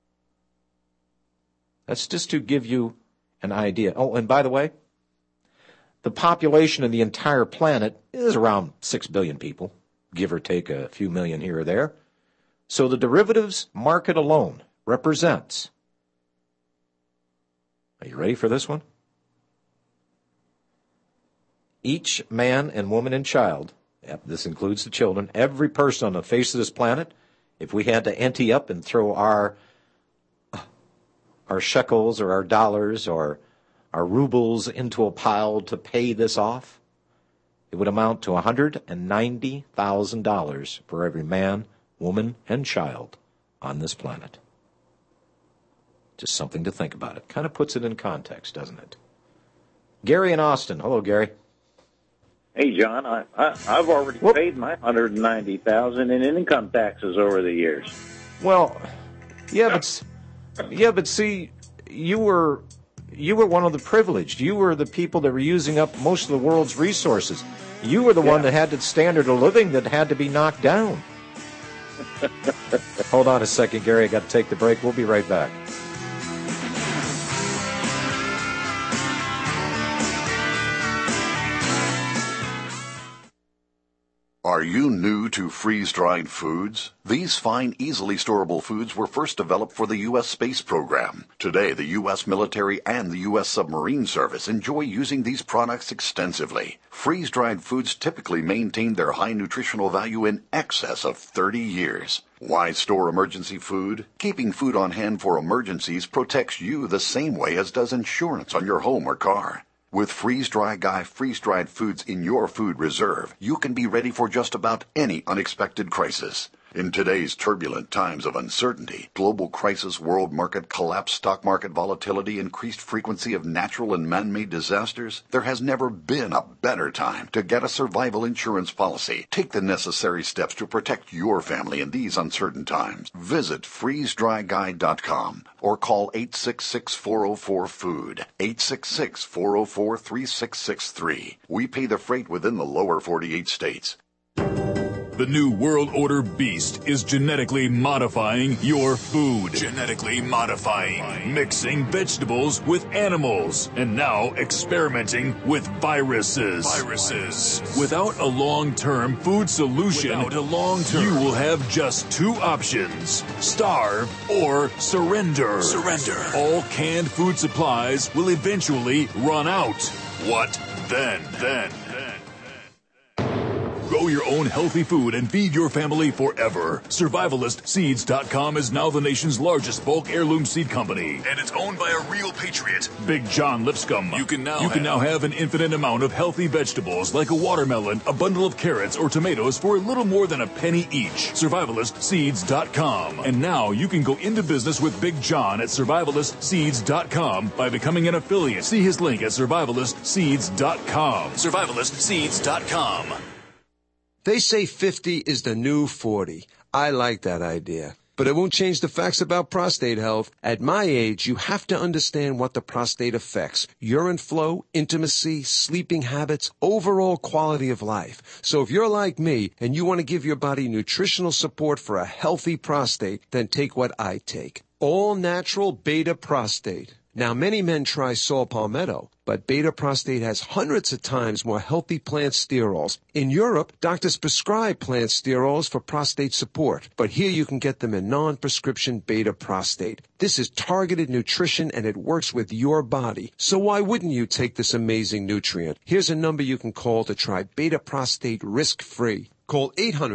That's just to give you an idea. Oh, and by the way, the population of the entire planet is around 6 billion people, give or take a few million here or there. So the derivatives market alone represents, are you ready for this one? Each man and woman and child, this includes the children, every person on the face of this planet, if we had to ante up and throw our shekels or our dollars or our rubles into a pile to pay this off, it would amount to $190,000 for every man, woman, and child on this planet. Just something to think about. It kind of puts it in context, doesn't it? Gary in Austin. Hello, Gary. Hey, John. I've already paid my $190,000 in income taxes over the years. Well, but see, you were one of the privileged. You were the people that were using up most of the world's resources. You were the one that had the standard of living that had to be knocked down. Hold on a second, Gary. I got to take the break. We'll be right back. Are you new to freeze-dried foods? These fine, easily storable foods were first developed for the U.S. space program. Today, the U.S. military and the U.S. submarine service enjoy using these products extensively. Freeze-dried foods typically maintain their high nutritional value in excess of 30 years. Why store emergency food? Keeping food on hand for emergencies protects you the same way as does insurance on your home or car. With Freeze-Dry Guy freeze-dried foods in your food reserve, you can be ready for just about any unexpected crisis. In today's turbulent times of uncertainty, global crisis, world market collapse, stock market volatility, increased frequency of natural and man-made disasters, there has never been a better time to get a survival insurance policy. Take the necessary steps to protect your family in these uncertain times. Visit freezedryguy.com or call 866-404-FOOD, 866-404-3663. We pay the freight within the lower 48 states. The new World Order Beast is genetically modifying your food. Genetically modifying. Mixing vegetables with animals. And now experimenting with viruses. Without a long-term food solution, you will have just two options. Starve or surrender. All canned food supplies will eventually run out. What then? Grow your own healthy food and feed your family forever. SurvivalistSeeds.com is now the nation's largest bulk heirloom seed company. And it's owned by a real patriot, Big John Lipscomb. You can now have an infinite amount of healthy vegetables like a watermelon, a bundle of carrots, or tomatoes for a little more than a penny each. SurvivalistSeeds.com. And now you can go into business with Big John at SurvivalistSeeds.com by becoming an affiliate. See his link at SurvivalistSeeds.com. SurvivalistSeeds.com. They say 50 is the new 40. I like that idea. But it won't change the facts about prostate health. At my age, you have to understand what the prostate affects. Urine flow, intimacy, sleeping habits, overall quality of life. So if you're like me and you want to give your body nutritional support for a healthy prostate, then take what I take. All natural beta prostate. Now, many men try saw palmetto, but beta prostate has hundreds of times more healthy plant sterols. In Europe, doctors prescribe plant sterols for prostate support, but here you can get them in non-prescription beta prostate. This is targeted nutrition and it works with your body. So why wouldn't you take this amazing nutrient? Here's a number you can call to try beta prostate risk-free. Call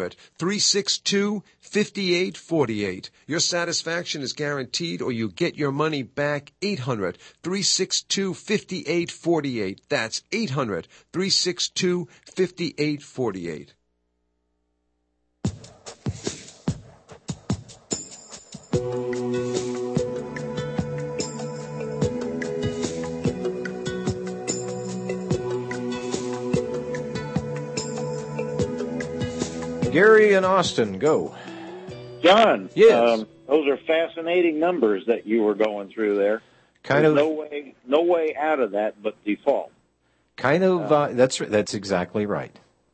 800-362-5848. Your satisfaction is guaranteed or you get your money back. 800-362-5848. That's 800-362-5848. Gary in Austin, go. John, yes. Those are fascinating numbers that you were going through there. There's no way out of that but default. That's exactly right.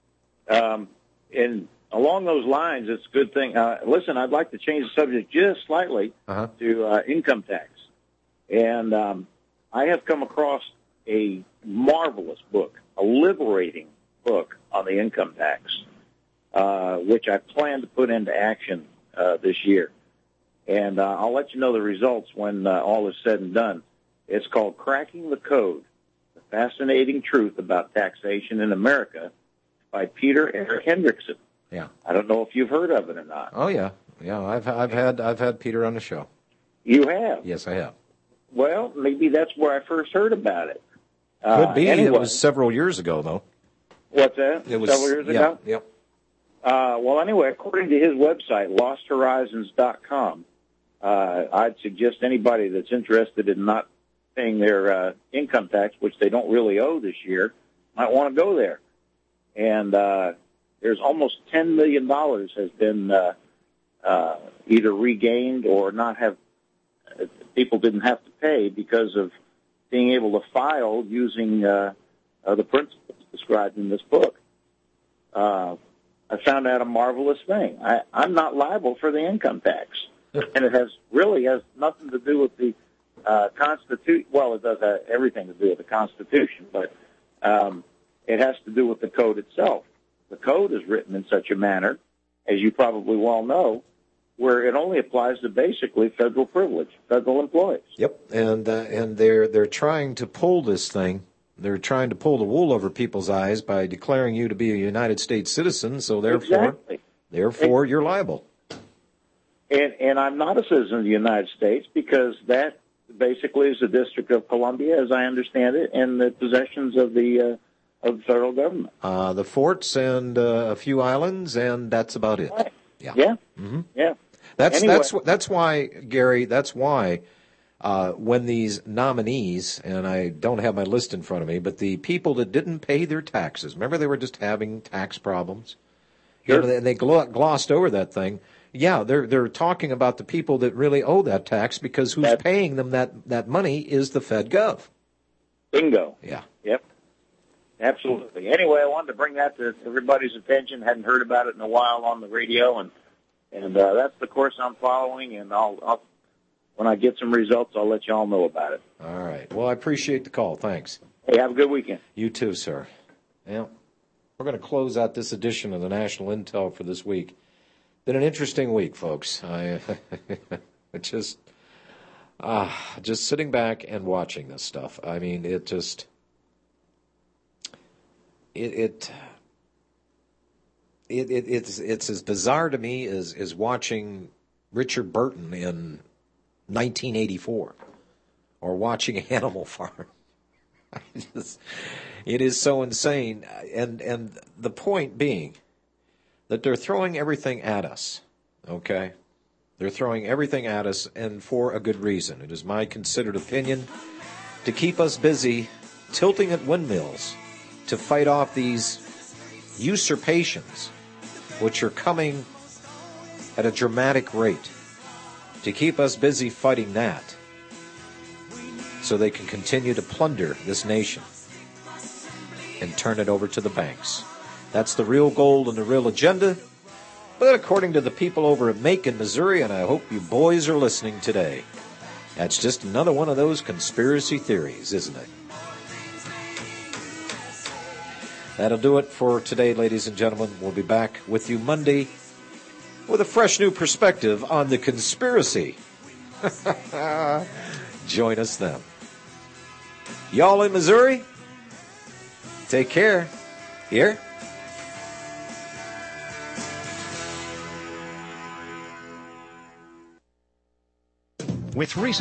And along those lines, it's a good thing. Listen, I'd like to change the subject just slightly to income tax. And I have come across a marvelous book, a liberating book on the income tax, which I plan to put into action this year. And I'll let you know the results when all is said and done. It's called Cracking the Code, Fascinating Truth About Taxation in America by Peter Eric Hendrickson. Yeah. I don't know if you've heard of it or not. Oh yeah, yeah. I've had Peter on the show. You have? Yes, I have. Well, maybe that's where I first heard about it. Could be. Anyway, It was several years ago, though. What's that? It was several years ago? Yep. Well, anyway, according to his website, losthorizons.com, I'd suggest anybody that's interested in not paying their income tax, which they don't really owe this year, might want to go there. And there's almost $10 million has been either regained or not have people didn't have to pay because of being able to file using the principles described in this book. I found that a marvelous thing. I'm not liable for the income tax, and it has nothing to do with the Constitution. Well, it does have everything to do with the Constitution, but it has to do with the code itself. The code is written in such a manner, as you probably well know, where it only applies to basically federal privilege, federal employees. Yep, and they're trying to pull this thing. They're trying to pull the wool over people's eyes by declaring you to be a United States citizen. So therefore, you're liable. And I'm not a citizen of the United States because that basically is the District of Columbia, as I understand it, and the possessions of the federal government. The forts and a few islands, and that's about it. Right. Yeah. Yeah. Mm-hmm. Yeah. That's why, Gary. That's why when these nominees, and I don't have my list in front of me, but the people that didn't pay their taxes, remember they were just having tax problems. Sure. And they glossed over that thing. Yeah, they're talking about the people that really owe that tax because who's paying them that money is the Fed Gov. Bingo. Yeah. Yep. Absolutely. Anyway, I wanted to bring that to everybody's attention. Hadn't heard about it in a while on the radio, and that's the course I'm following. And I'll when I get some results, I'll let you all know about it. All right. Well, I appreciate the call. Thanks. Hey, have a good weekend. You too, sir. Yeah. We're going to close out this edition of the National Intel for this week. Been an interesting week, folks. I just sitting back and watching this stuff. I mean, it's as bizarre to me as watching Richard Burton in 1984 or watching Animal Farm. It is so insane, and the point being that they're throwing everything at us, okay? They're throwing everything at us, and for a good reason. It is my considered opinion to keep us busy tilting at windmills to fight off these usurpations, which are coming at a dramatic rate, to keep us busy fighting that so they can continue to plunder this nation and turn it over to the banks. That's the real goal and the real agenda. But according to the people over at Macon, Missouri, and I hope you boys are listening today, that's just another one of those conspiracy theories, isn't it? That'll do it for today, ladies and gentlemen. We'll be back with you Monday with a fresh new perspective on the conspiracy. Join us then. Y'all in Missouri, take care. Here? With recent